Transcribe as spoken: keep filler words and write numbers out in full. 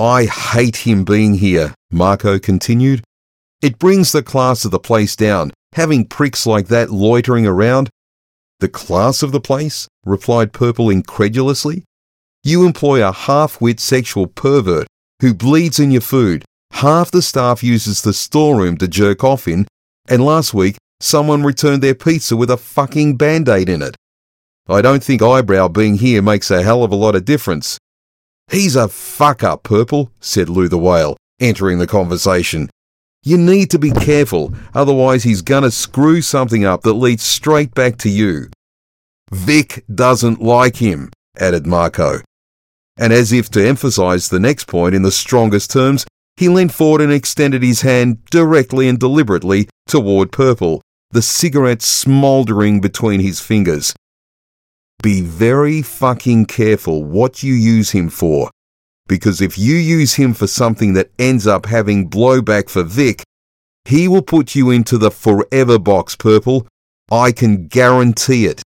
I hate him being here, Marco continued. It brings the class of the place down, having pricks like that loitering around. The class of the place? Replied Purple incredulously. You employ a half-wit sexual pervert who bleeds in your food. Half the staff uses the storeroom to jerk off in, and last week someone returned their pizza with a fucking Band-Aid in it. I don't think Eyebrow being here makes a hell of a lot of difference. He's a fuck-up, Purple, said Lou the Whale, entering the conversation. You need to be careful, otherwise he's gonna screw something up that leads straight back to you. Vic doesn't like him, added Marco. And as if to emphasise the next point in the strongest terms, he leant forward and extended his hand directly and deliberately toward Purple, the cigarette smouldering between his fingers. Be very fucking careful what you use him for, because if you use him for something that ends up having blowback for Vic, he will put you into the forever box, Purple. I can guarantee it.